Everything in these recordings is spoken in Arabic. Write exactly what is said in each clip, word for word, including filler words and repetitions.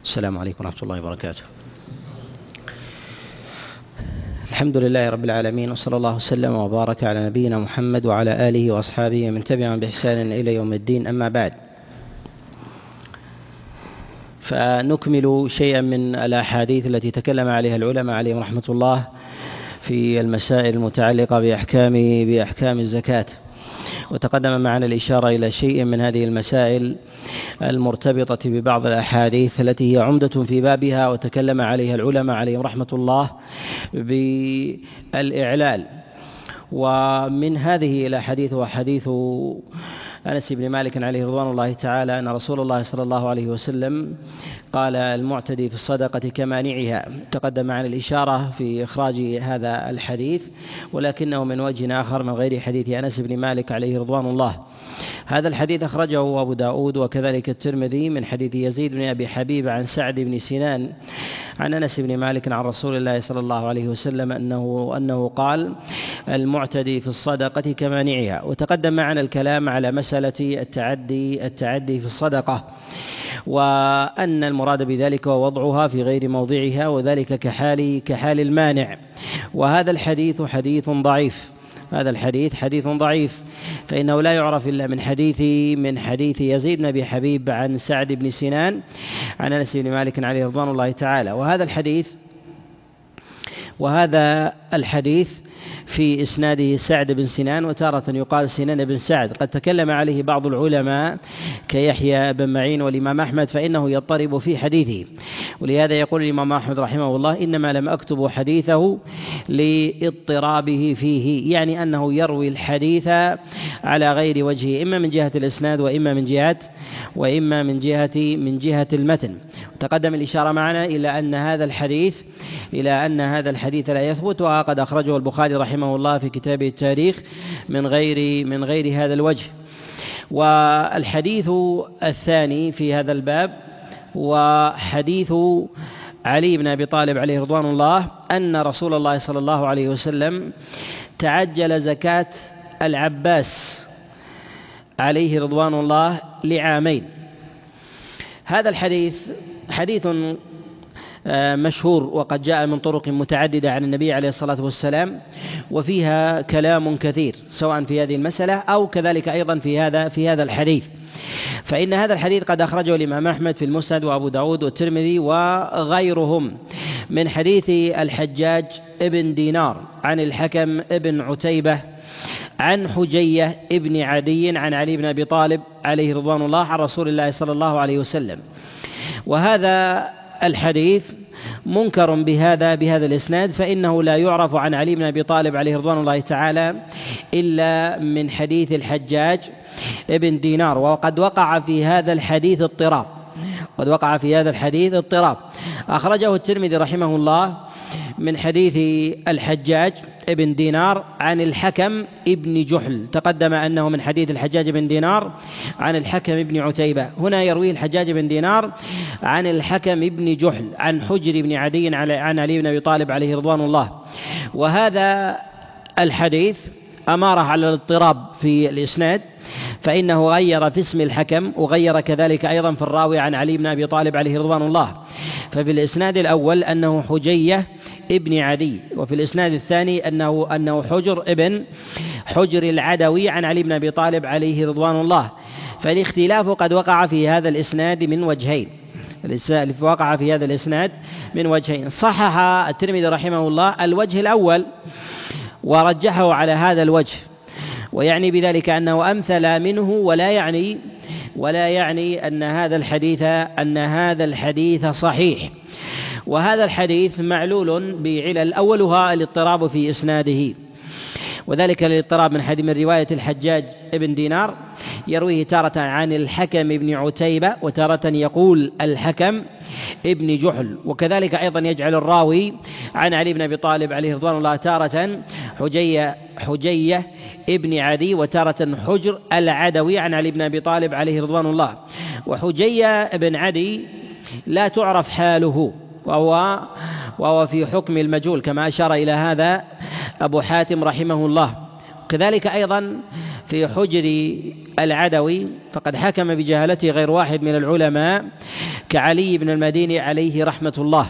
السلام عليكم ورحمة الله وبركاته. الحمد لله رب العالمين، وصلى الله وسلم وبارك على نبينا محمد وعلى آله وأصحابه ومن تبعهم بإحسان إلى يوم الدين، أما بعد، فنكمل شيئا من الأحاديث التي تكلم عليها العلماء عليهم رحمة الله في المسائل المتعلقة بأحكام بأحكام الزكاة. وتقدم معنا الإشارة إلى شيء من هذه المسائل المرتبطة ببعض الأحاديث التي هي عمدة في بابها، وتكلم عليها العلماء عليهم رحمة الله بالإعلال. ومن هذه الأحاديث وحديث أنس بن مالك عليه رضوان الله تعالى أن رسول الله صلى الله عليه وسلم قال: المعتدي في الصدقة كمانعها. تقدم عن الإشارة في إخراج هذا الحديث، ولكنه من وجه آخر من غير حديث أنس بن مالك عليه رضوان الله. هذا الحديث أخرجه أبو داود وكذلك الترمذي من حديث يزيد بن أبي حبيب عن سعد بن سنان عن أنس بن مالك عن رسول الله صلى الله عليه وسلم أنه, أنه قال: المعتدي في الصدقة كمانعها. وتقدم معنا الكلام على مسألة التعدي التعدي في الصدقة، وأن المراد بذلك ووضعها في غير موضعها، وذلك كحال كحال المانع. وهذا الحديث حديث ضعيف هذا الحديث حديث ضعيف فإنه لا يعرف إلا من حديث من حديث يزيد بن أبي حبيب عن سعد بن سنان عن أنس بن مالك عليه رضوان الله تعالى. وهذا الحديث وهذا الحديث في إسناده سعد بن سنان، وتارة يقال سنان بن سعد. قد تكلم عليه بعض العلماء كيحيى بن معين والإمام أحمد، فإنه يضطرب في حديثه، ولهذا يقول الإمام أحمد رحمه الله: إنما لم أكتب حديثه لاضطرابه فيه، يعني أنه يروي الحديث على غير وجهه، إما من جهة الإسناد وإما من جهة وإما من جهة من جهة المتن. تقدم الإشارة معنا إلى أن هذا الحديث إلى أن هذا الحديث لا يثبت، وقد أخرجه البخاري رحمه الله في كتابه التاريخ من غير من غير هذا الوجه. والحديث الثاني في هذا الباب وحديث علي بن أبي طالب عليه رضوان الله أن رسول الله صلى الله عليه وسلم تعجل زكاة العباس عليه رضوان الله لعامين. هذا الحديث حديث مشهور، وقد جاء من طرق متعددة عن النبي عليه الصلاة والسلام، وفيها كلام كثير سواء في هذه المسألة أو كذلك أيضا في هذا في هذا الحديث. فإن هذا الحديث قد أخرجه الإمام أحمد في المسند وأبو داود والترمذي وغيرهم من حديث الحجاج ابن دينار عن الحكم ابن عتيبة عن حجية ابن عدي عن علي بن أبي طالب عليه رضوان الله عن رسول الله صلى الله عليه وسلم. وهذا الحديث منكر بهذا بهذا الإسناد، فإنه لا يعرف عن علي بن أبي طالب عليه رضوان الله تعالى إلا من حديث الحجاج ابن دينار. وقد وقع في هذا الحديث اضطراب قد وقع في هذا الحديث اضطراب أخرجه الترمذي رحمه الله من حديث الحجاج ابن دينار عن الحكم ابن جحل. تقدم أنه من حديث الحجاج بن دينار عن الحكم ابن عتيبة. هنا يرويه الحجاج بن دينار عن الحكم ابن جحل عن حجر بن عدي عن علي بن أبي طالب عليه رضوان الله. وهذا الحديث أماره على الاضطراب في الإسناد، فإنه غير في اسم الحكم وغير كذلك أيضا في الراوي عن علي بن أبي طالب عليه رضوان الله. ففي الإسناد الأول أنه حجية ابن عدي، وفي الإسناد الثاني أنه أنه حجر ابن حجر العدوي عن علي بن أبي طالب عليه رضوان الله. فالاختلاف قد وقع في هذا الإسناد من وجهين وقع في هذا الإسناد من وجهين صحح الترمذي رحمه الله الوجه الأول ورجحه على هذا الوجه، ويعني بذلك أنه أمثل منه، ولا يعني ولا يعني أن هذا الحديث أن هذا الحديث صحيح. وهذا الحديث معلول بعلل، أولها الاضطراب في إسناده، وذلك الاضطراب من حديث من رواية الحجاج ابن دينار يرويه تارة عن الحكم ابن عتيبة، وتارة يقول الحكم ابن جحل، وكذلك أيضا يجعل الراوي عن علي بن أبي طالب عليه رضوان الله تارة حجية حجية ابن عدي، وتارة حجر العدوي عن علي بن أبي طالب عليه رضوان الله. وحجية ابن عدي لا تعرف حاله، وهو وهو في حكم المجهول كما أشار إلى هذا أبو حاتم رحمه الله. كذلك أيضا في حجر العدوي فقد حكم بجهالته غير واحد من العلماء كعلي بن المديني عليه رحمة الله.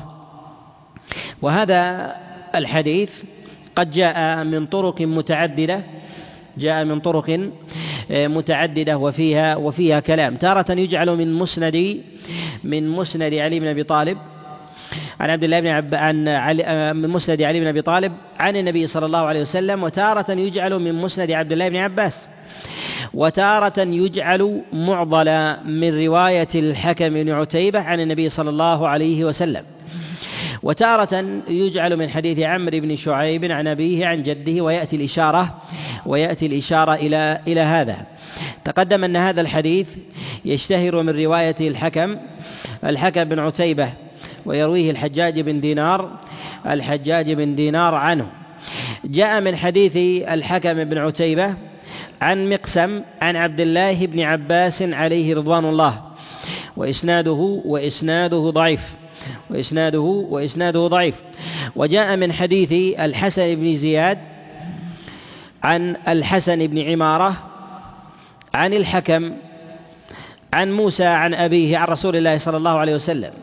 وهذا الحديث قد جاء من طرق متعددة جاء من طرق متعددة وفيها وفيها كلام. تارة يجعل من مسند من مسند علي بن أبي طالب عن عبد الله بن عب عن علي من مسند علي بن أبي طالب عن النبي صلى الله عليه وسلم، وتارة يجعل من مسند عبد الله بن عباس، وتارة يجعل معضلا من رواية الحكم بن عتيبة عن النبي صلى الله عليه وسلم، وتارة يجعل من حديث عمرو بن شعيب عن أبيه عن جده، ويأتي الإشارة ويأتي الإشارة إلى إلى هذا. تقدم أن هذا الحديث يشتهر من رواية الحكم الحكم بن عتيبة، ويرويه الحجاج بن دينار الحجاج بن دينار عنه. جاء من حديث الحكم بن عتيبة عن مقسم عن عبد الله بن عباس عليه رضوان الله، وإسناده وإسناده ضعيف وإسناده وإسناده ضعيف. وجاء من حديث الحسن بن زياد عن الحسن بن عمارة عن الحكم عن موسى عن أبيه عن رسول الله صلى الله عليه وسلم،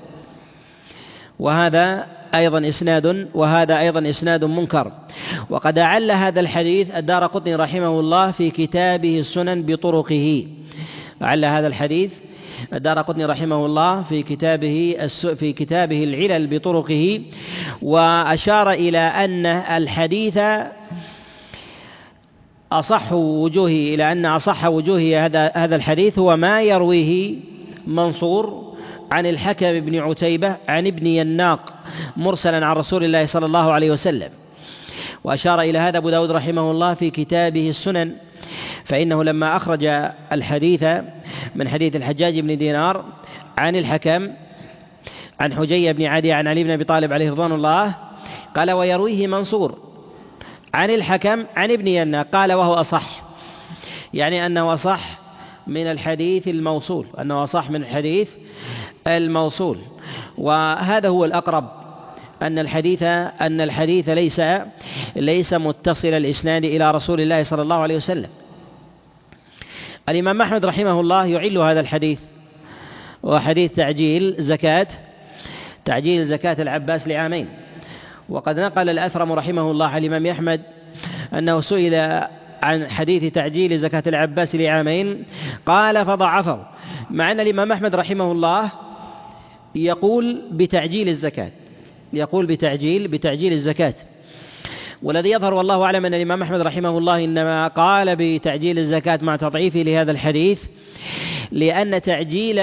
وهذا أيضا إسناد وهذا أيضا إسناد منكر. وقد أعل هذا الحديث الدارقطني رحمه الله في كتابه السنن بطرقه، أعل هذا الحديث الدارقطني رحمه الله في كتابه في كتابه العلل بطرقه، وأشار إلى أن الحديث أصح وجوهه إلى أن أصح وجوه هذا هذا الحديث هو ما يرويه منصور عن الحكم بن عتيبة عن ابن يناق مرسلا عن رسول الله صلى الله عليه وسلم. وأشار إلى هذا أبو داود رحمه الله في كتابه السنن، فإنه لما أخرج الحديث من حديث الحجاج بن دينار عن الحكم عن حجي بن عدي عن علي بن أبي طالب عليه رضوان الله، قال ويرويه منصور عن الحكم عن ابن يناق، قال وهو أصح، يعني أنه أصح من الحديث الموصول أنه أصح من الحديث الموصول. وهذا هو الأقرب، أن الحديث أن الحديث ليس ليس متصل الإسناد إلى رسول الله صلى الله عليه وسلم. الإمام أحمد رحمه الله يعل هذا الحديث، وحديث تعجيل زكاة تعجيل زكاة العباس لعامين. وقد نقل الأثرم رحمه الله عن الإمام أحمد أنه سئل عن حديث تعجيل زكاة العباس لعامين قال فضعفه، مع أن الإمام أحمد رحمه الله يقول بتعجيل الزكاة يقول بتعجيل بتعجيل الزكاة. والذي يظهر والله أعلم أن الإمام أحمد رحمه الله إنما قال بتعجيل الزكاة مع تضعيفه لهذا الحديث، لأن تعجيل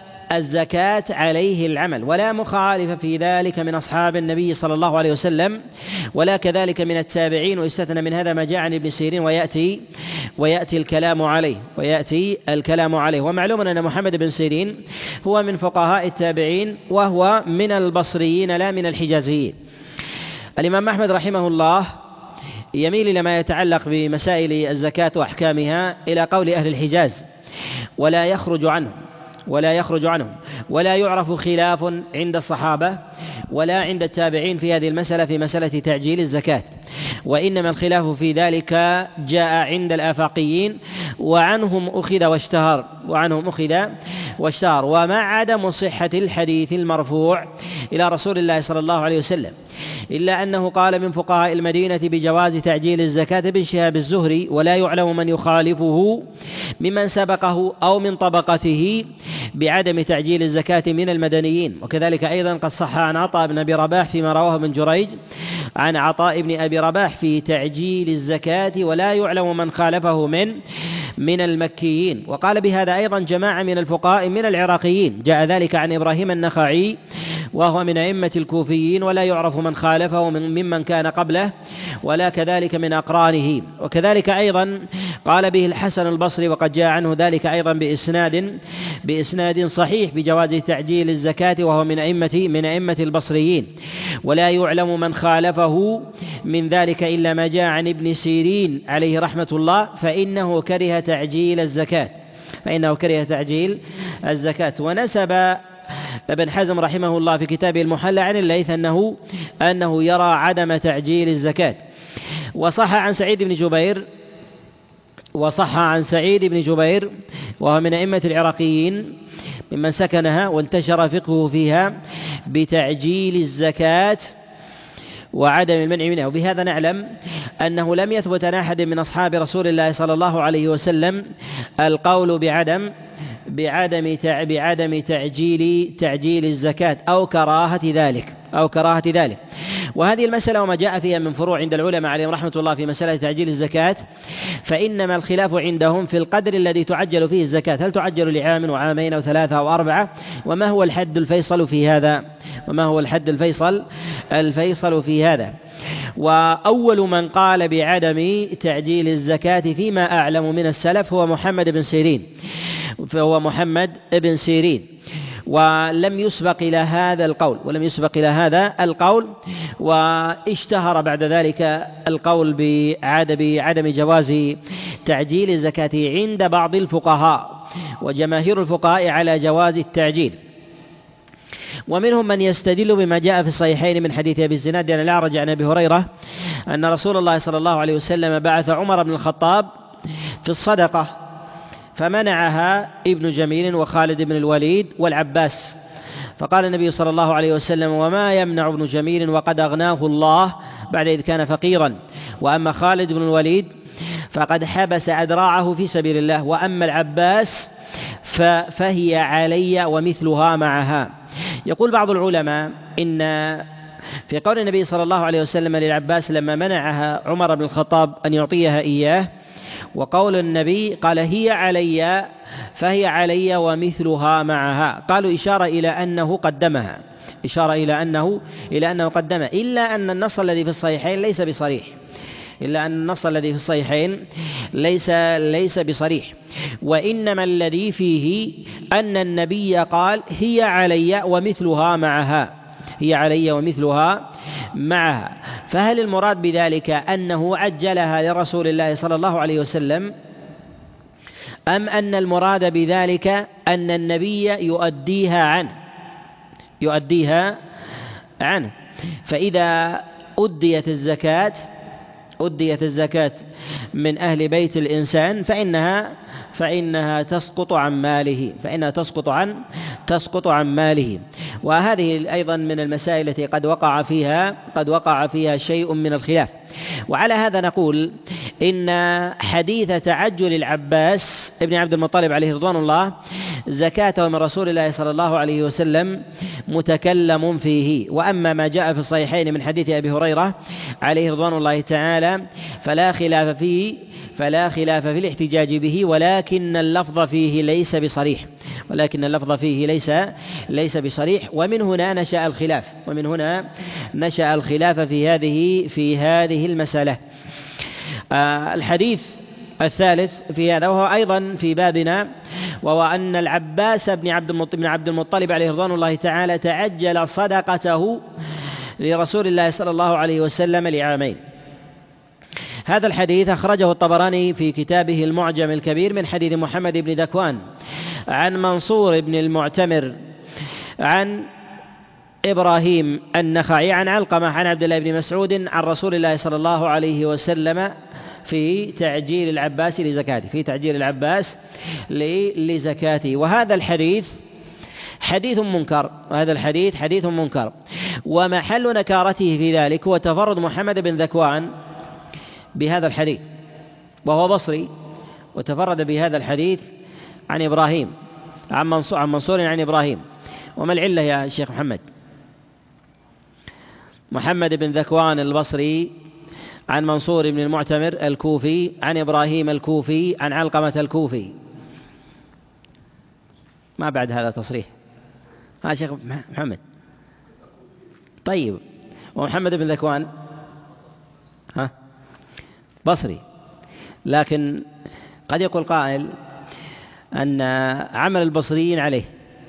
الزكاة عليه العمل، ولا مخالف في ذلك من أصحاب النبي صلى الله عليه وسلم ولا كذلك من التابعين، ويستثنى من هذا ما جاء عن ابن سيرين ويأتي ويأتي الكلام عليه ويأتي الكلام عليه. ومعلوم أن محمد بن سيرين هو من فقهاء التابعين، وهو من البصريين لا من الحجازيين. الإمام أحمد رحمه الله يميل إلى ما يتعلق بمسائل الزكاة وأحكامها إلى قول أهل الحجاز، ولا يخرج عنه ولا يخرج عنهم ولا يعرف خلاف عند الصحابة ولا عند التابعين في هذه المسألة في مسألة تعجيل الزكاة، وإنما الخلاف في ذلك جاء عند الآفاقيين، وعنهم أخذ واشتهر وعنهم أخذ واشتهر ومع عدم صحة الحديث المرفوع إلى رسول الله صلى الله عليه وسلم، إلا أنه قال من فقهاء المدينة بجواز تعجيل الزكاة ابن شهاب الزهري، ولا يعلم من يخالفه ممن سبقه أو من طبقته بعدم تعجيل الزكاة من المدنيين. وكذلك أيضا قد صح عن عطاء بن أبي رباح فيما رواه ابن جريج عن عطاء بن أبي رباح في تعجيل الزكاة، ولا يعلم من خالفه من من المكيين. وقال بهذا أيضا جماعة من الفقهاء من العراقيين، جاء ذلك عن إبراهيم النخعي وهو من أئمة الكوفيين، ولا يعرف من خالفه من ممن كان قبله ولا كذلك من أقرانه. وكذلك أيضا قال به الحسن البصري، وقد جاء عنه ذلك أيضا بإسناد بإسناد صحيح بجواز تعجيل الزكاة، وهو من أئمة من أئمة البصريين، ولا يعلم من خالفه من ذلك إلا ما جاء عن ابن سيرين عليه رحمة الله، فإنه كره تعجيل الزكاة فإنه كره تعجيل الزكاة. ونسب ابن حزم رحمه الله في كتابه المحلى عن الليث أنه أنه يرى عدم تعجيل الزكاة. وصح عن سعيد بن جبير وصح عن سعيد بن جبير وهو من أئمة العراقيين ممن سكنها وانتشر فقهه فيها بتعجيل الزكاة وعدم المنع منها. وبهذا نعلم أنه لم يثبت عن أحد من أصحاب رسول الله صلى الله عليه وسلم القول بعدم بعدم بعدم تعجيل تعجيل الزكاة أو كراهة ذلك أو كراهة ذلك. وهذه المسألة وما جاء فيها من فروع عند العلماء عليهم رحمة الله في مسألة تعجيل الزكاة، فإنما الخلاف عندهم في القدر الذي تعجل فيه الزكاة، هل تعجل لعام وعامين أو ثلاثة أو أربعة، وما هو الحد الفيصل في هذا وما هو الحد الفيصل الفيصل في هذا. وأول من قال بعدم تعجيل الزكاة فيما أعلم من السلف هو محمد بن سيرين فهو محمد بن سيرين ولم يسبق إلى هذا القول ولم يسبق إلى هذا القول واشتهر بعد ذلك القول بعدم جواز تعجيل الزكاة عند بعض الفقهاء، وجماهير الفقهاء على جواز التعجيل. ومنهم من يستدل بما جاء في الصحيحين من حديث أبي الزناد عن الأعرج عن أبي هريرة أن رسول الله صلى الله عليه وسلم بعث عمر بن الخطاب في الصدقة فمنعها ابن جميل وخالد بن الوليد والعباس، فقال النبي صلى الله عليه وسلم: وما يمنع ابن جميل وقد أغناه الله بعد إذ كان فقيرا، وأما خالد بن الوليد فقد حبس أدراعه في سبيل الله، وأما العباس فهي علي ومثلها معها. يقول بعض العلماء إن في قول النبي صلى الله عليه وسلم للعباس لما منعها عمر بن الخطاب أن يعطيها إياه، وقول النبي قال هي علي فهي علي ومثلها معها، قالوا إشارة إلى أنه قدمها إشارة إلى أنه إلى أنه قدمها إلا أن النص الذي في الصحيحين ليس بصريح إلا أن النص الذي في الصحيحين ليس ليس بصريح وإنما الذي فيه أن النبي قال هي علي ومثلها معها هي علي ومثلها معها. فهل المراد بذلك أنه عجلها لرسول الله صلى الله عليه وسلم، أم أن المراد بذلك أن النبي يؤديها عنه يؤديها عنه فإذا أديت الزكاة أديت الزكاة من أهل بيت الإنسان فإنها فإنها تسقط عن ماله فإنها تسقط عن تسقط عن ماله. وهذه أيضا من المسائل التي قد وقع فيها قد وقع فيها شيء من الخلاف. وعلى هذا نقول إن حديث تعجل العباس ابن عبد المطلب عليه رضوان الله زكاته من رسول الله صلى الله عليه وسلم متكلم فيه. وأما ما جاء في الصحيحين من حديث أبي هريرة عليه رضوان الله تعالى فلا خلاف فيه فلا خلاف في الاحتجاج به، ولكن اللفظ فيه ليس بصريح ولكن اللفظ فيه ليس ليس بصريح ومن هنا نشأ الخلاف ومن هنا نشأ الخلاف في هذه في هذه المسألة. آه الحديث الثالث في هذا وهو أيضا في بابنا، وهو أن العباس بن عبد المطلب, بن عبد المطلب عليه رضوان الله تعالى تعجل صدقته لرسول الله صلى الله عليه وسلم لعامين. هذا الحديث أخرجه الطبراني في كتابه المعجم الكبير من حديث محمد بن ذكوان عن منصور بن المعتمر عن إبراهيم النخعي عن علقمة عن عبد الله بن مسعود عن رسول الله صلى الله عليه وسلم في تعجيل العباس لزكاته في تعجيل العباس لزكاته. وهذا الحديث حديث منكر وهذا الحديث حديث منكر ومحل نكارته في ذلك هو تفرد محمد بن ذكوان بهذا الحديث، وهو بصري وتفرد بهذا الحديث عن إبراهيم عن منصور عن منصور عن إبراهيم. وما العلة يا شيخ محمد؟ محمد بن ذكوان البصري عن منصور بن المعتمر الكوفي عن إبراهيم الكوفي عن علقمة الكوفي، ما بعد هذا تصريح. ها شيخ محمد. طيب ومحمد بن ذكوان ها بصري، لكن قد يقول قائل أن عمل البصريين عليه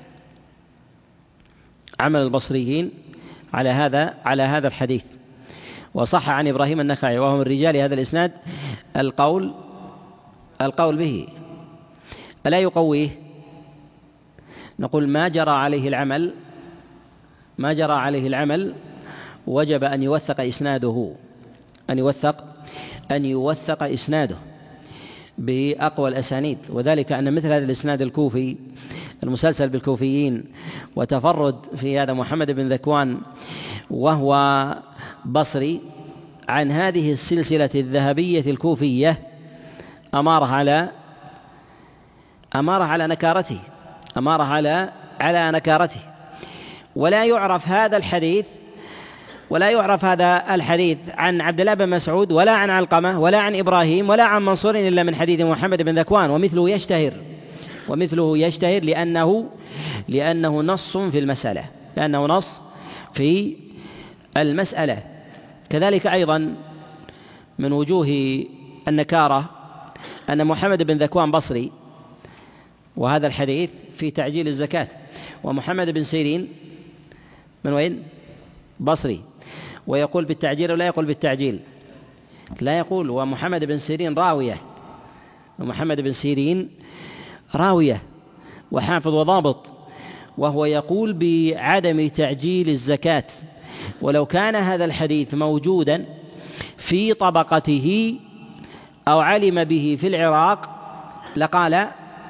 عمل البصريين على هذا على هذا الحديث. وصح عن إبراهيم النخعي وهو من رجال هذا الإسناد القول القول به، ألا يقويه؟ نقول ما جرى عليه العمل ما جرى عليه العمل وجب أن يوثق إسناده أن يوثق أن يوثق إسناده بأقوى الأسانيد، وذلك أن مثل هذا الإسناد الكوفي المسلسل بالكوفيين وتفرد في هذا محمد بن ذكوان وهو بصري عن هذه السلسلة الذهبية الكوفية أماره على أماره على نكارته أماره على على نكارته ولا يعرف هذا الحديث ولا يعرف هذا الحديث عن عبد الله بن مسعود ولا عن علقمة ولا عن إبراهيم ولا عن منصور إلا من حديث محمد بن ذكوان، ومثله يشتهر ومثله يشتهر لأنه لأنه نص في المسألة لأنه نص في المسألة. كذلك أيضا من وجوه النكارة أن محمد بن ذكوان بصري، وهذا الحديث في تعجيل الزكاة، ومحمد بن سيرين من وين؟ بصري، ويقول بالتعجيل ولا يقول بالتعجيل؟ لا يقول. ومحمد بن سيرين راوية ومحمد بن سيرين راوية وحافظ وضابط، وهو يقول بعدم تعجيل الزكاة. ولو كان هذا الحديث موجودا في طبقته أو علم به في العراق لقال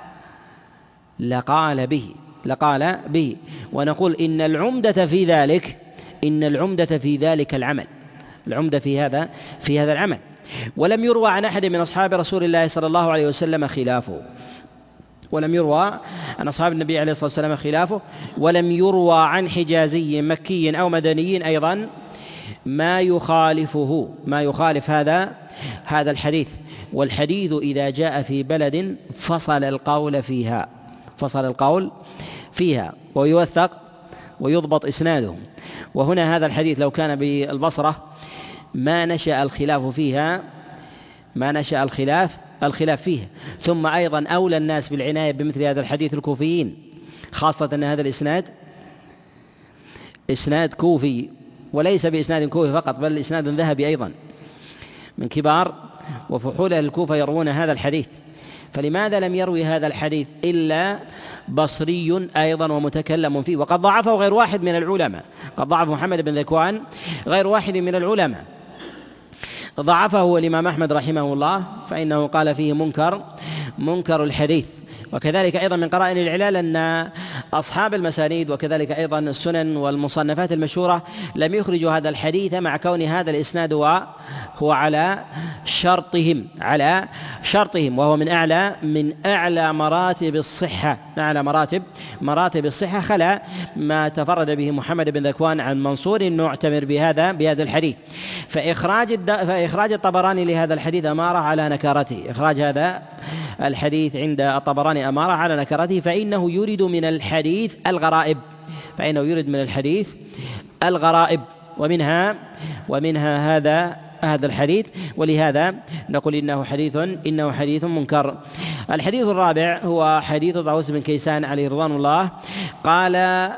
لقال به لقال به ونقول إن العمدة في ذلك إن العمدة في ذلك العمل العمدة في هذا في هذا العمل ولم يروى عن أحد من أصحاب رسول الله صلى الله عليه وسلم خلافه ولم يروى عن أصحاب النبي عليه الصلاة والسلام خلافه ولم يروى عن حجازي مكي أو مدني أيضا ما يخالفه ما يخالف هذا هذا الحديث. والحديث إذا جاء في بلد فصل القول فيها فصل القول فيها ويوثق ويضبط إسناده. وهنا هذا الحديث لو كان بالبصرة ما نشأ الخلاف فيها ما نشأ الخلاف الخلاف فيها. ثم أيضا أولى الناس بالعناية بمثل هذا الحديث الكوفيين، خاصة أن هذا الإسناد إسناد كوفي وليس بإسناد كوفي فقط بل إسناد ذهبي أيضا من كبار وفحول الكوفة يروون هذا الحديث. فلماذا لم يروي هذا الحديث إلا بصري أيضا ومتكلم فيه؟ وقد ضعفه غير واحد من العلماء قد ضعف محمد بن ذكوان غير واحد من العلماء. ضعفه الإمام أحمد رحمه الله فإنه قال فيه منكر منكر الحديث. وكذلك أيضا من قرائن العلال أن أصحاب المسانيد وكذلك أيضا السنن والمصنفات المشهورة لم يخرجوا هذا الحديث مع كون هذا الإسناد هو على شرطهم على شرطهم وهو من أعلى من أعلى مراتب الصحة أعلى مراتب مراتب الصحة خلا ما تفرد به محمد بن ذكوان عن منصور معتمر بهذا بهذا الحديث. فإخراج فإخراج الطبراني لهذا الحديث أمارة على نكارته إخراج هذا الحديث عند الطبراني أمارة على نكرته فإنه يريد من الحديث الغرائب فإنه يريد من الحديث الغرائب ومنها ومنها هذا هذا الحديث. ولهذا نقول إنه حديث إنه حديث منكر. الحديث الرابع هو حديث طاووس بن كيسان عليه رضوان الله قال: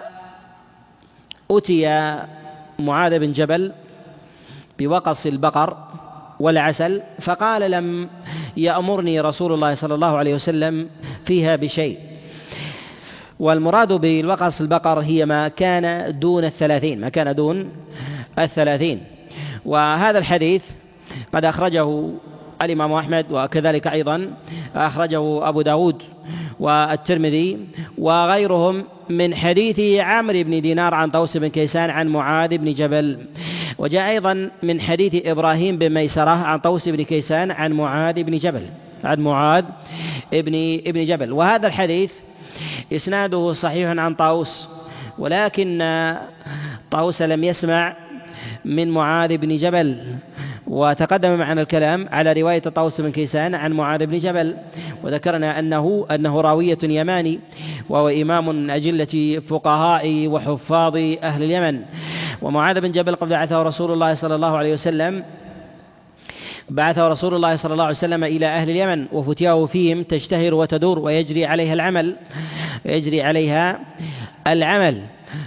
أتي معاذ بن جبل بوقص البقر والعسل فقال: لم يأمرني رسول الله صلى الله عليه وسلم فيها بشيء. والمراد بالوقص البقر هي ما كان دون الثلاثين ما كان دون الثلاثين. وهذا الحديث قد أخرجه الإمام أحمد وكذلك أيضا أخرجه أبو داود والترمذي وغيرهم من حديث عمرو بن دينار عن طاووس بن كيسان عن معاذ بن جبل. وجاء أيضا من حديث إبراهيم بن ميسرة عن طاووس بن كيسان عن معاذ بن جبل عن معاذ ابن ابن جبل. وهذا الحديث إسناده صحيح عن طاووس ولكن طاووس لم يسمع من معاذ بن جبل. وتقدم معنا الكلام على رواية طاووس بن كيسان عن معاذ بن جبل وذكرنا أنه أنه راوية يماني وهو إمام من أجلة فقهاء وحفاظ أهل اليمن. ومعاذ بن جبل قد بعثه رسول الله صلى الله عليه وسلم بعثه رسول الله صلى الله عليه وسلم إلى أهل اليمن وفتياه فيهم تشتهر وتدور ويجري عليها العمل يجري عليها العمل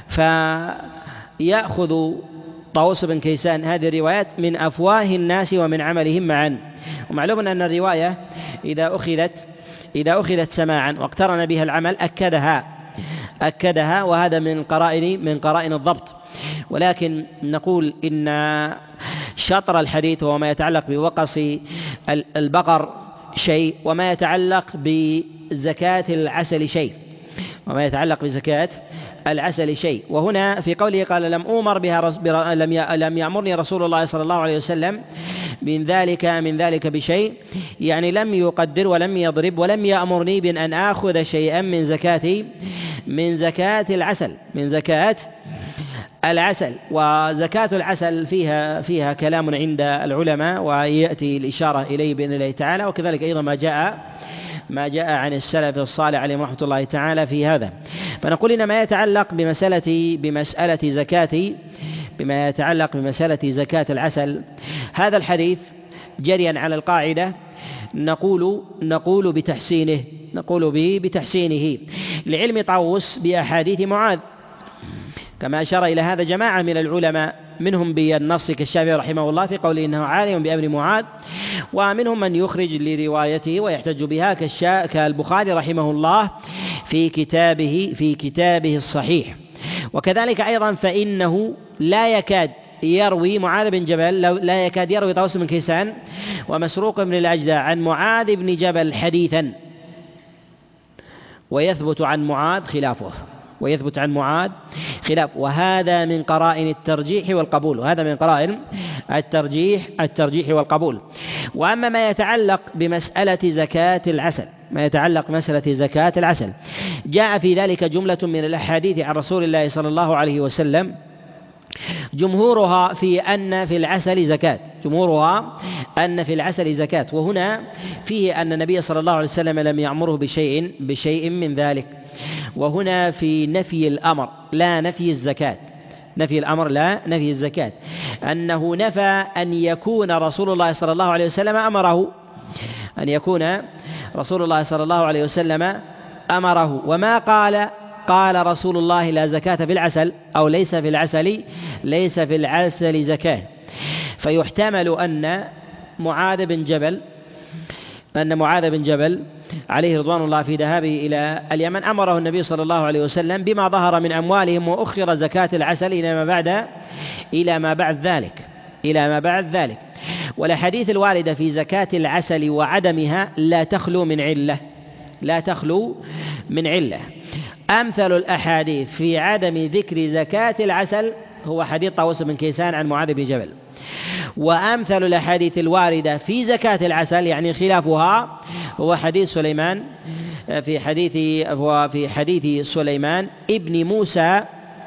فيأخذ طاووس بن كيسان هذه الروايات من أفواه الناس ومن عملهم معا. ومعلوم أن الرواية إذا أخذت إذا أخذت سماعا واقترن بها العمل أكدها أكدها وهذا من قرائن من قرائن الضبط. ولكن نقول إن شطر الحديث وما يتعلق بوقص البقر شيء، وما يتعلق بزكاة العسل شيء، وما يتعلق بزكاة العسل شيء. وهنا في قوله قال لم أؤمر بها رس... لم ي... لم يأمرني رسول الله صلى الله عليه وسلم من ذلك من ذلك بشيء، يعني لم يقدر ولم يضرب ولم يأمرني بأن آخذ شيئا من زكاة من زكاة العسل من زكاة العسل. وزكاة العسل فيها فيها كلام عند العلماء، ويأتي الإشارة إليه بإذن الله تعالى، وكذلك أيضا ما جاء ما جاء عن السلف الصالح عليهم رحمة الله تعالى في هذا. فنقول إن ما يتعلق بمسألة بمسألة زكاة بما يتعلق بمسألة زكاة العسل، هذا الحديث جريا على القاعدة نقول نقول بتحسينه نقول به بتحسينه لعلم طاووس بأحاديث معاذ، كما أشار إلى هذا جماعة من العلماء، منهم بالنص كالشافعي رحمه الله في قوله إنه عالم بأمر معاذ، ومنهم من يخرج لروايته ويحتج بها كالبخاري رحمه الله في كتابه في كتابه الصحيح. وكذلك أيضا فإنه لا يكاد يروي معاذ بن جبل لا يكاد يروي طاووس بن كيسان ومسروق بن الأجدع عن معاذ بن جبل حديثا ويثبت عن معاذ خلافه ويثبت عن معاذ خلاف وهذا من قرائن الترجيح والقبول وهذا من قرائن الترجيح الترجيح والقبول. وأما ما يتعلق بمسألة زكاة العسل ما يتعلق بمسألة زكاة العسل جاء في ذلك جملة من الأحاديث عن رسول الله صلى الله عليه وسلم، جمهورها في أن في العسل زكاة جمهورها أن في العسل زكاة وهنا فيه أن النبي صلى الله عليه وسلم لم يأمره بشيء بشيء من ذلك. وهنا في نفي الأمر لا نفي الزكاة نفي الأمر لا نفي الزكاة أنه نفى أن يكون رسول الله صلى الله عليه وسلم أمره أن يكون رسول الله صلى الله عليه وسلم أمره وما قال قال رسول الله لا زكاة في العسل أو ليس في العسل ليس في العسل زكاة. فيحتمل أن معاذ بن جبل أن معاذ بن جبل عليه رضوان الله في ذهابه إلى اليمن أمره النبي صلى الله عليه وسلم بما ظهر من أموالهم وأخر زكاة العسل إلى ما بعد إلى ما بعد ذلك إلى ما بعد ذلك. والأحاديث الواردة في زكاة العسل وعدمها لا تخلو من علة لا تخلو من علة. أمثل الأحاديث في عدم ذكر زكاة العسل هو حديث طاووس بن كيسان عن معاذ بن جبل، وأمثل الأحاديث الواردة في زكاة العسل يعني خلافها هو حديث سليمان في حديث هو في حديث سليمان ابن موسى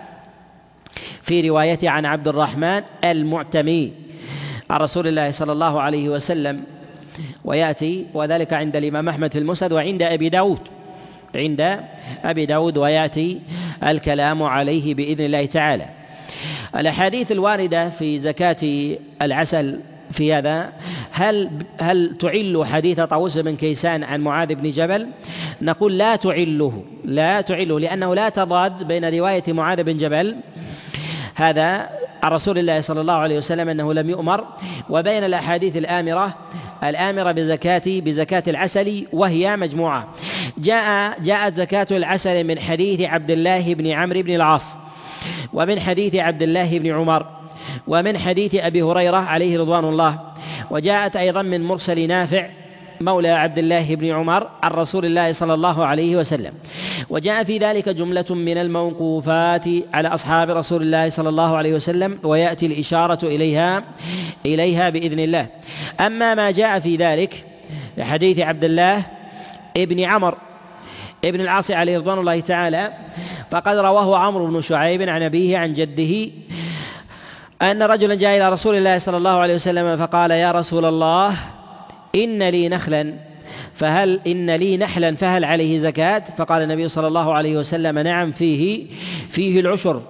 في روايته عن عبد الرحمن المعتمي عن رسول الله صلى الله عليه وسلم، ويأتي وذلك عند الإمام أحمد في المسند وعند أبي داود عند أبي داود ويأتي الكلام عليه بإذن الله تعالى. الأحاديث الواردة في زكاة العسل في هذا هل هل تعل حديث طاووس بن كيسان عن معاذ بن جبل؟ نقول لا تعله لا تعله لأنه لا تضاد بين رواية معاذ بن جبل هذا عن رسول الله صلى الله عليه وسلم أنه لم يؤمر وبين الأحاديث الآمرة الآمرة بزكاة بزكاة العسل وهي مجموعة. جاء جاءت زكاة العسل من حديث عبد الله بن عمرو بن العاص ومن حديث عبد الله بن عمر ومن حديث أبي هريرة عليه رضوان الله، وجاءت أيضا من مرسل نافع مولى عبد الله بن عمر عن رسول الله صلى الله عليه وسلم. وجاء في ذلك جملة من الموقوفات على أصحاب رسول الله صلى الله عليه وسلم ويأتي الإشارة إليها إليها بإذن الله. أما ما جاء في ذلك حديث عبد الله ابن عمر ابن العاص عليه رضوان الله تعالى فقد رواه عمرو بن شعيب عن أبيه عن جده أن رجلا جاء إلى رسول الله صلى الله عليه وسلم فقال يا رسول الله إن لي نخلا فهل إن لي نحلا فهل عليه زكاة؟ فقال النبي صلى الله عليه وسلم نعم فيه فيه العشر.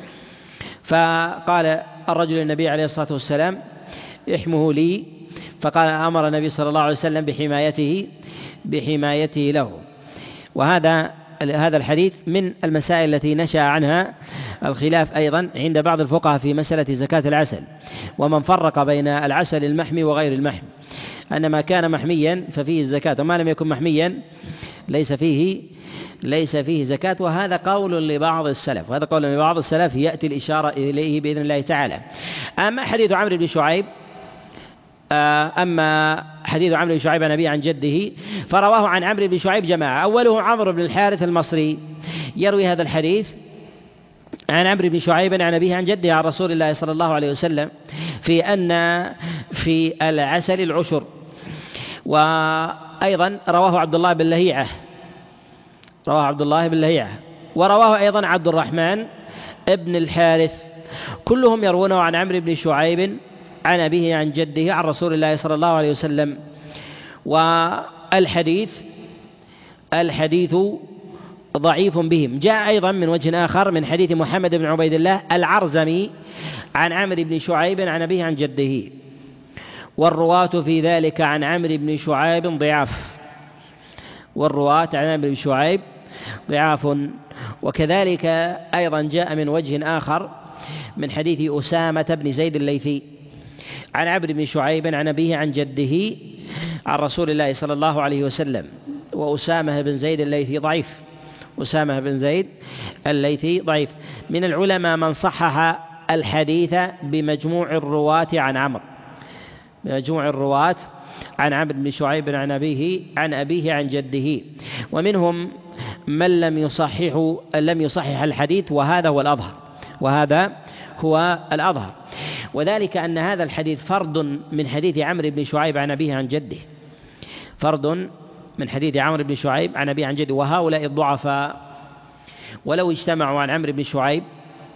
فقال الرجل النبي عليه الصلاة والسلام احمه لي، فقال أمر النبي صلى الله عليه وسلم بحمايته بحمايته له. وهذا هذا الحديث من المسائل التي نشأ عنها الخلاف أيضا عند بعض الفقهاء في مسألة زكاة العسل، ومن فرق بين العسل المحمي وغير المحمي أن ما كان محميا ففيه الزكاة وما لم يكن محميا ليس فيه ليس فيه زكاة. وهذا قول لبعض السلف وهذا قول لبعض السلف يأتي الإشارة إليه بإذن الله تعالى. أما حديث عمرو بن شعيب أما حديث عمرو بن شعيب عن أبيه عن جده فرواه عن عمرو بن شعيب جماعة، أوله عمرو بن الحارث المصري يروي هذا الحديث عن عمرو بن شعيب عن أبيه عن جده عن رسول الله صلى الله عليه وسلم في أن في العسل العشر. وأيضا رواه عبد الله بن لهيعة رواه عبد الله بن لهيعة ورواه أيضا عبد الرحمن ابن الحارث، كلهم يروونه عن عمرو بن شعيب عن أبيه عن جده عن رسول الله صلى الله عليه وسلم. والحديث الحديث ضعيف بهم. جاء أيضا من وجه آخر من حديث محمد بن عبيد الله العرزمي عن عمرو بن شعيب عن أبيه عن جده، والرواة في ذلك عن عمرو بن شعيب ضعاف والرواة عن عمرو بن شعيب ضعاف. وكذلك أيضا جاء من وجه آخر من حديث أسامة بن زيد الليثي عن عمرو بن شعيب عن أبيه عن جده عن رسول الله صلى الله عليه وسلم. وأسامة بن زيد الليثي ضعيف أسامة بن زيد الليثي ضعيف. من العلماء من صحح الحديث بمجموع الرواة عن عمرو بمجموع الرواة عن عمرو بن شعيب عن أبيه عن أبيه عن جده، ومنهم من لم يصحح لم يصحح الحديث، وهذا هو الأظهر وهذا هو الأظهر وذلك أن هذا الحديث فرد من حديث عمرو بن شعيب عن أبيه عن جده فرد من حديث عمرو بن شعيب عن أبيه عن جده. وهؤلاء الضعفاء ولو اجتمعوا عن عمرو بن شعيب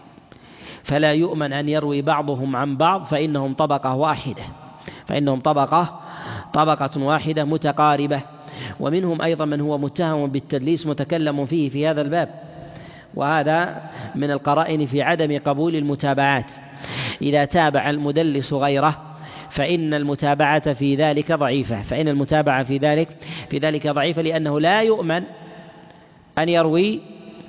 فلا يؤمن أن يروي بعضهم عن بعض، فإنهم طبقة واحدة فإنهم طبقة طبقة واحدة متقاربة. ومنهم أيضا من هو متهم بالتدليس متكلم فيه في هذا الباب، وهذا من القرائن في عدم قبول المتابعات. إذا تابع المدلس غيره فإن المتابعة في ذلك ضعيفة فإن المتابعة في ذلك في ذلك ضعيفة لأنه لا يؤمن أن يروي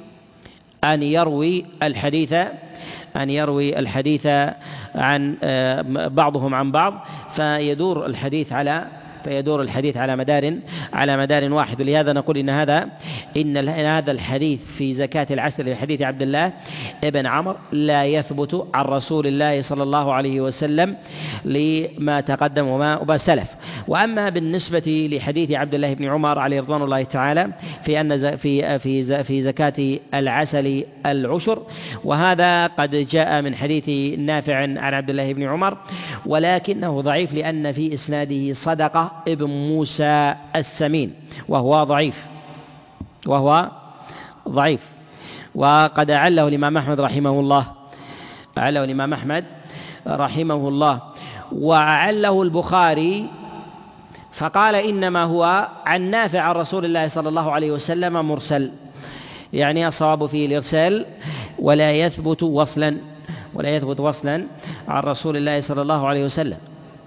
أن يروي الحديث أن يروي الحديث عن بعضهم عن بعض، فيدور الحديث على فيدور الحديث على مدار على مدار واحد. ولهذا نقول إن هذا إن هذا الحديث في زكاة العسل في حديث عبد الله ابن عمرو لا يثبت عن رسول الله صلى الله عليه وسلم لما تقدم وما سلف. وأما بالنسبة لحديث عبد الله بن عمر عليه رضوان الله تعالى في أن في في في زكاة العسل العشر، وهذا قد جاء من حديث نافع عن عبد الله بن عمر، ولكنه ضعيف لأن في إسناده صدقة ابن موسى السمين وهو ضعيف وهو ضعيف وقد أعله الإمام أحمد رحمه الله أعله الإمام أحمد رحمه الله وأعله البخاري فقال إنما هو عن نافع عن رسول الله صلى الله عليه وسلم مرسل، يعني الصواب فيه الإرسال ولا يثبت وصلا ولا يثبت وصلا عن رسول الله صلى الله عليه وسلم.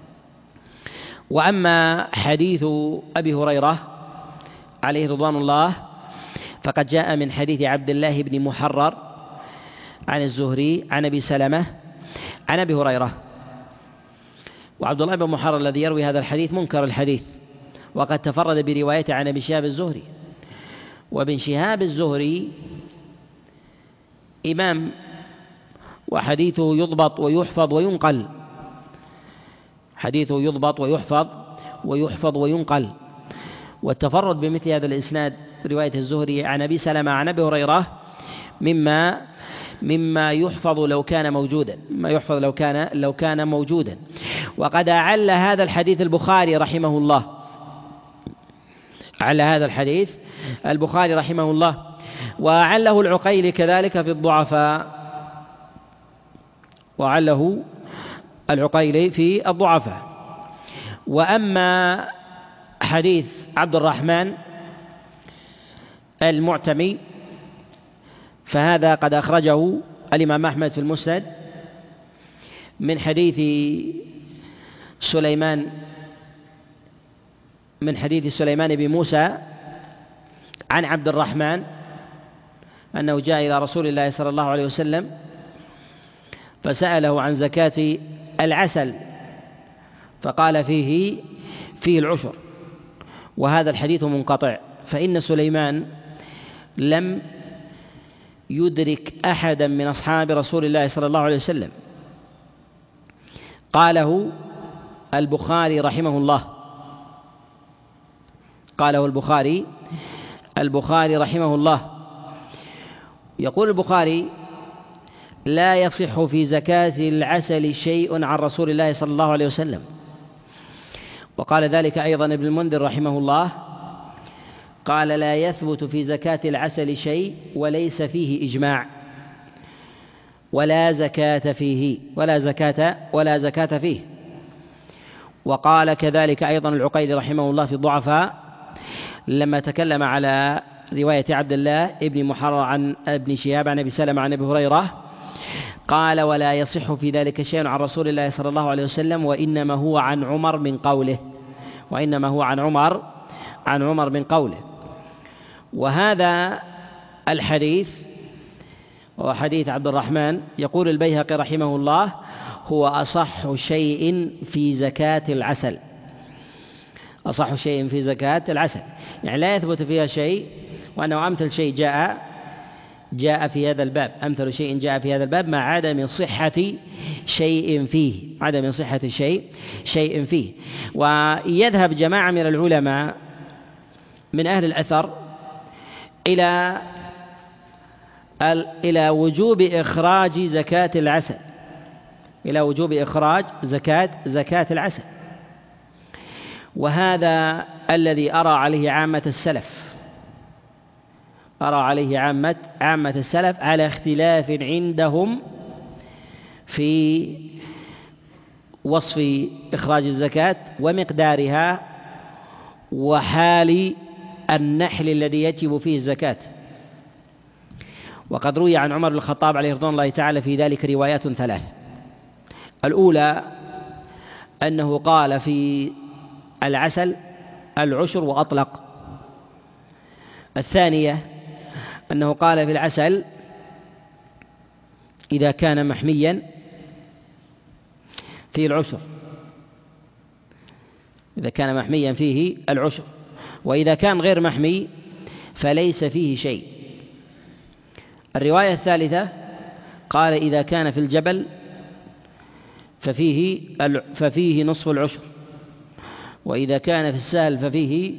وأما حديث أبي هريرة عليه رضوان الله فقد جاء من حديث عبد الله بن محرر عن الزهري عن أبي سلمة عن أبي هريرة. وعبد الله بن محرر الذي يروي هذا الحديث منكر الحديث، وقد تفرد بروايته عن أبي شهاب الزهري. وابن شهاب الزهري إمام وحديثه يضبط ويحفظ وينقل حديثه يضبط ويحفظ ويحفظ وينقل والتفرد بمثل هذا الإسناد رواية الزهري عن أبي سلمة عن أبي هريرة مما مما يحفظ لو كان موجودا ما يحفظ لو كان لو كان موجودا. وقد أعل هذا الحديث البخاري رحمه الله أعل هذا الحديث البخاري رحمه الله وأعله العقيلي كذلك في الضعفاء وأعله العقيلي في الضعفاء. وأما حديث عبد الرحمن المعتمي فهذا قد أخرجه الإمام أحمد في المسند من حديث سليمان من حديث سليمان بن موسى عن عبد الرحمن أنه جاء إلى رسول الله صلى الله عليه وسلم فسأله عن زكاة العسل فقال فيه فيه العشر، وهذا الحديث منقطع، فإن سليمان لم يدرك أحدا من أصحاب رسول الله صلى الله عليه وسلم قاله البخاري رحمه الله، قاله البخاري البخاري رحمه الله. يقول البخاري: لا يصح في زكاة العسل شيء عن رسول الله صلى الله عليه وسلم. وقال ذلك أيضا ابن المنذر رحمه الله، قال: لا يثبت في زكاة العسل شيء وليس فيه إجماع ولا زكاة فيه ولا زكاة ولا زكاة فيه. وقال كذلك أيضا العقيلي رحمه الله في الضعفاء لما تكلم على رواية عبد الله ابن محرر عن ابن شهاب عن أبي سلمة عن أبي هريرة، قال: ولا يصح في ذلك شيء عن رسول الله صلى الله عليه وسلم، وإنما هو عن عمر من قوله وإنما هو عن عمر عن عمر من قوله. وهذا الحديث وهو حديث عبد الرحمن، يقول البيهقي رحمه الله: هو أصح شيء في زكاة العسل، أصح شيء في زكاة العسل، يعني لا يثبت فيها شيء، وأنه أمثل شيء جاء جاء في هذا الباب، أمثل شيء جاء في هذا الباب مع عدم صحة شيء فيه عدم صحة شيء شيء فيه. ويذهب جماعة من العلماء من أهل الأثر إلى إلى وجوب إخراج زكاة العسل إلى وجوب إخراج زكاة زكاة العسل، وهذا الذي أرى عليه عامة السلف أرى عليه عامة عامة السلف على اختلاف عندهم في وصف إخراج الزكاة ومقدارها وحال النحل الذي يجب فيه الزكاة. وقد روي عن عمر بن الخطاب عليه رضوان الله تعالى في ذلك روايات ثلاث. الأولى أنه قال في العسل العشر وأطلق. الثانية أنه قال في العسل إذا كان محميا فيه العشر إذا كان محميا فيه العشر وإذا كان غير محمي فليس فيه شيء. الرواية الثالثة قال إذا كان في الجبل ففيه ففيه نصف العشر، وإذا كان في السهل ففيه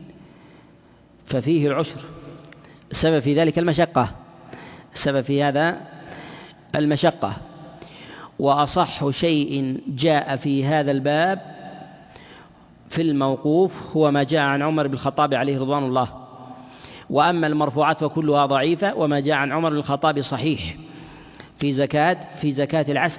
ففيه العشر. السبب في ذلك المشقة السبب في هذا المشقة. وأصح شيء جاء في هذا الباب في الموقوف هو ما جاء عن عمر بن الخطاب عليه رضوان الله، وأما المرفوعات فكلها ضعيفة، وما جاء عن عمر بن الخطاب صحيح في زكاة في زكاة العسل.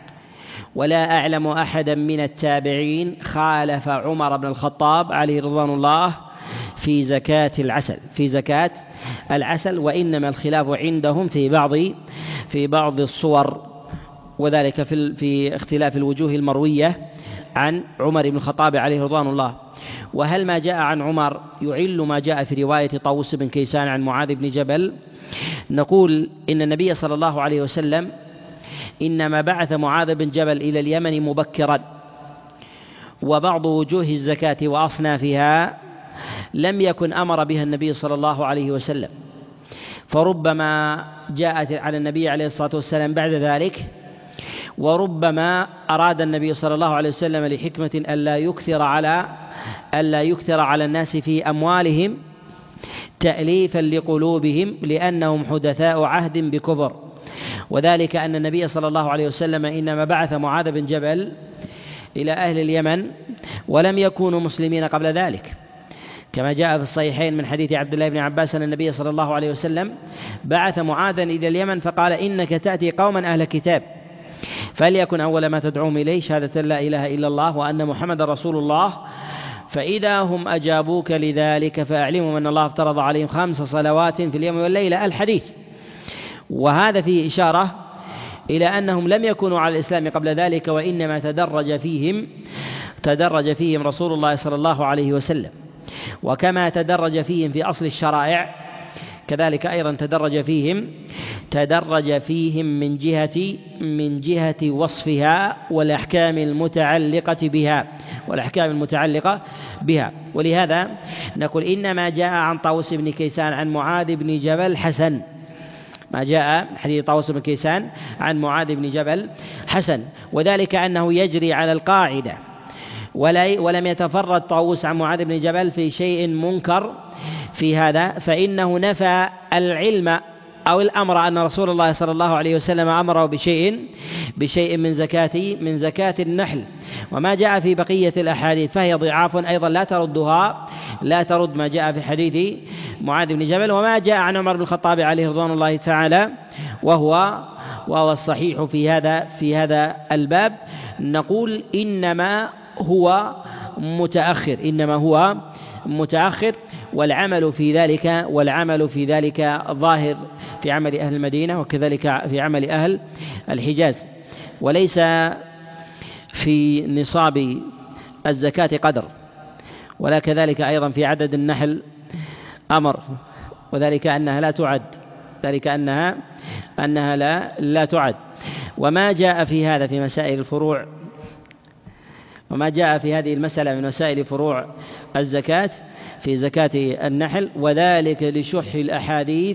ولا أعلم أحدا من التابعين خالف عمر بن الخطاب عليه رضوان الله في زكاة العسل في زكاة العسل وإنما الخلاف عندهم في بعض في بعض الصور، وذلك في في اختلاف الوجوه المروية عن عمر بن الخطاب عليه رضوان الله. وهل ما جاء عن عمر يعل ما جاء في رواية طاووس بن كيسان عن معاذ بن جبل؟ نقول إن النبي صلى الله عليه وسلم إنما بعث معاذ بن جبل إلى اليمن مبكرا، وبعض وجوه الزكاة وأصنافها لم يكن أمر بها النبي صلى الله عليه وسلم، فربما جاءت على النبي عليه الصلاة والسلام بعد ذلك، وربما أراد النبي صلى الله عليه وسلم لحكمة ألا يكثر على ألا يكثر على الناس في أموالهم تأليفا لقلوبهم لأنهم حدثاء عهد بكفر، وذلك أن النبي صلى الله عليه وسلم إنما بعث معاذ بن جبل إلى أهل اليمن ولم يكونوا مسلمين قبل ذلك، كما جاء في الصحيحين من حديث عبد الله بن عباس أن النبي صلى الله عليه وسلم بعث معاذا إلى اليمن فقال إنك تأتي قوما أهل كتاب فليكن أول ما تدعوهم إليه شهادة لا إله إلا الله وأن محمد رسول الله، فإذا هم أجابوك لذلك فأعلموا أن الله افترض عليهم خمس صلوات في اليوم والليلة الحديث. وهذا فيه إشارة إلى أنهم لم يكونوا على الإسلام قبل ذلك، وإنما تدرج فيهم تدرج فيهم رسول الله صلى الله عليه وسلم، وكما تدرج فيهم في أصل الشرائع كذلك أيضا تدرج فيهم تدرج فيهم من جهة من جهة وصفها والأحكام المتعلقة بها والأحكام المتعلقة بها. ولهذا نقول إنما جاء عن طاووس بن كيسان عن معاذ بن جبل حسن، ما جاء حديث طاووس بن كيسان عن معاذ بن جبل حسن، وذلك أنه يجري على القاعدة ولا ولم يتفرد طاووس عن معاذ بن جبل في شيء منكر في هذا، فإنه نفى العلم أو الأمر أن رسول الله صلى الله عليه وسلم أمره بشيء بشيء من زكاة من زكاة النحل. وما جاء في بقية الأحاديث فهي ضعاف أيضا لا تردها لا ترد ما جاء في حديث معاذ بن جبل. وما جاء عن عمر بن الخطاب عليه رضوان الله تعالى وهو وهو الصحيح في هذا في هذا الباب، نقول إنما هو متأخر إنما هو متأخر والعمل في ذلك والعمل في ذلك ظاهر في عمل أهل المدينة وكذلك في عمل أهل الحجاز. وليس في نصاب الزكاة قدر، ولا كذلك أيضا في عدد النحل أمر، وذلك أنها لا تعد ذلك أنها أنها لا لا تعد. وما جاء في هذا في مسائل الفروع وما جاء في هذه المسألة من مسائل فروع الزكاة في زكاة النحل، وذلك لشح الأحاديث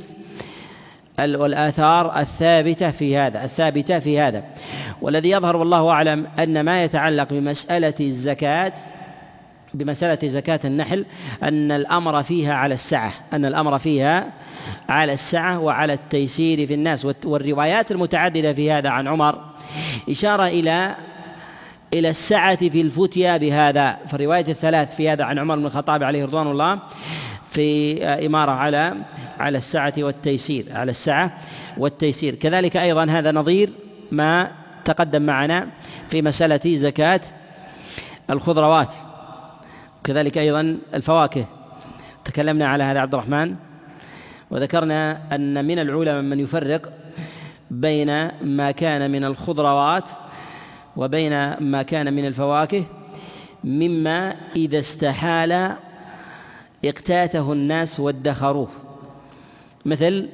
والآثار الثابتة في هذا الثابتة في هذا والذي يظهر والله أعلم أن ما يتعلق بمسألة الزكاة بمسألة زكاة النحل أن الأمر فيها على السعة أن الأمر فيها على السعة وعلى التيسير في الناس. والروايات المتعددة في هذا عن عمر إشارة إلى إلى السعة في الفتيا بهذا. فالرواية الثلاث في هذا عن عمر بن الخطاب عليه رضوان الله في إمارة على على السعة والتيسير على السعة والتيسير. كذلك أيضا هذا نظير ما تقدم معنا في مسألة زكاة الخضروات، كذلك أيضا الفواكه تكلمنا على هذا عبد الرحمن، وذكرنا أن من العلماء من يفرق بين ما كان من الخضروات وبين ما كان من الفواكه مما إذا استحال اقتاته الناس وادخروه، مثل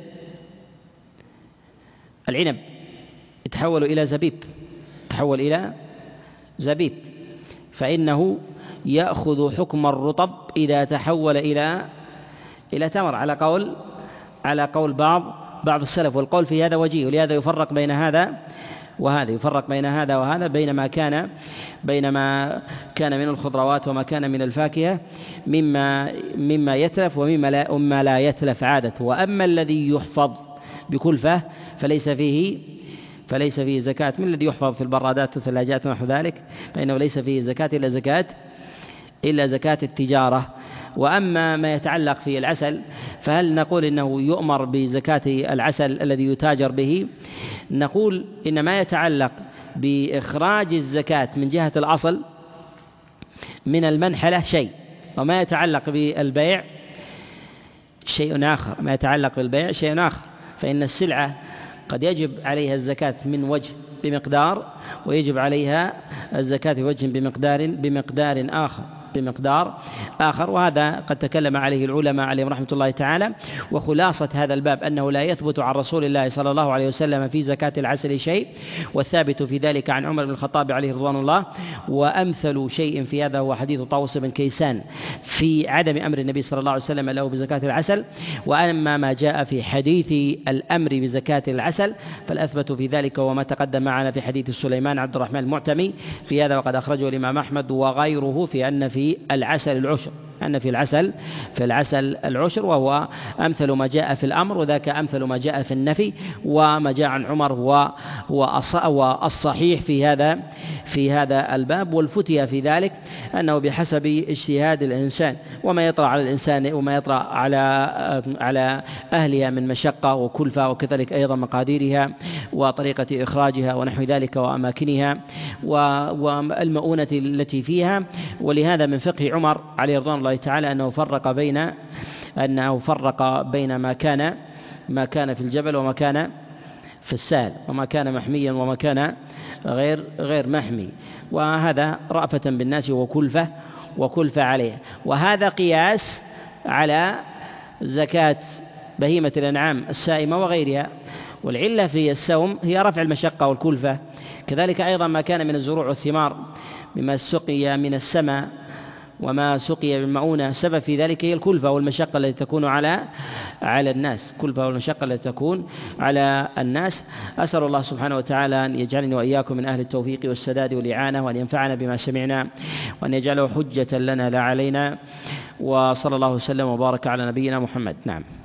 العنب يتحول إلى زبيب تحول إلى زبيب فإنه يأخذ حكم الرطب إذا تحول إلى إلى تمر على قول على قول بعض بعض السلف، والقول في هذا وجيه، ولهذا يفرق بين هذا وهذا يفرق بين هذا وهذا بين ما كان بين ما كان من الخضروات وما كان من الفاكهة مما مما يتلف ومما لا, ومما لا يتلف عادته. وأما الذي يحفظ بكلفة فليس فيه فليس فيه زكاة، من الذي يحفظ في البرادات والثلاجات ونحو ذلك فإنه ليس فيه زكاة إلا زكاة إلا زكاة التجارة. وأما ما يتعلق في العسل فهل نقول إنه يؤمر بزكاة العسل الذي يتاجر به؟ نقول إن ما يتعلق بإخراج الزكاة من جهة الأصل من المنحلة شيء، وما يتعلق بالبيع شيء آخر ما يتعلق بالبيع شيء آخر فإن السلعة قد يجب عليها الزكاة من وجه بمقدار، ويجب عليها الزكاة في وجه بمقدار بمقدار آخر بمقدار آخر وهذا قد تكلم عليه العلماء عليهم رحمة الله تعالى. وخلاصة هذا الباب أنه لا يثبت عن رسول الله صلى الله عليه وسلم في زكاة العسل شيء، والثابت في ذلك عن عمر بن الخطاب عليه رضوان الله. وأمثل شيء في هذا هو حديث طاووس بن كيسان في عدم أمر النبي صلى الله عليه وسلم له بزكاة العسل. وأما ما جاء في حديث الأمر بزكاة العسل فالأثبت في ذلك وما تقدم معنا في حديث سليمان عبد الرحمن المعتمي في هذا، وقد أخرجه الإمام أحمد وغيره في أن في في العسل العشر أن في العسل في العسل العشر وهو أمثل ما جاء في الأمر، وذاك أمثل ما جاء في النفي. وما جاء عن عمر هو هو الصحيح في هذا في هذا الباب. والفتية في ذلك أنه بحسب اجتهاد الإنسان وما يطرأ على الإنسان وما يطرأ على على أهلها من مشقة وكلفة، وكذلك أيضا مقاديرها وطريقة إخراجها ونحو ذلك وأماكنها والمؤونة التي فيها. ولهذا من فقه عمر عليه رضوان الله تعالى أنه فرق بين أنه فرق بين ما كان ما كان في الجبل وما كان في السهل، وما كان محميا وما كان غير غير محمي، وهذا رأفة بالناس وكلفة وكلفة عليه. وهذا قياس على زكاة بهيمة الأنعام السائمة وغيرها، والعلة في السوم هي رفع المشقة والكلفة. كذلك أيضا ما كان من الزروع والثمار مما سقي من السماء وما سقي بالمؤونة السبب في ذلك هي الكلفة والمشقة التي تكون على على الناس كلفة والمشقة التي تكون على الناس. أسأل الله سبحانه وتعالى أن يجعلني وإياكم من أهل التوفيق والسداد والإعانة، وأن ينفعنا بما سمعنا، وأن يجعله حجة لنا لا علينا. وصلى الله وسلم وبارك على نبينا محمد. نعم.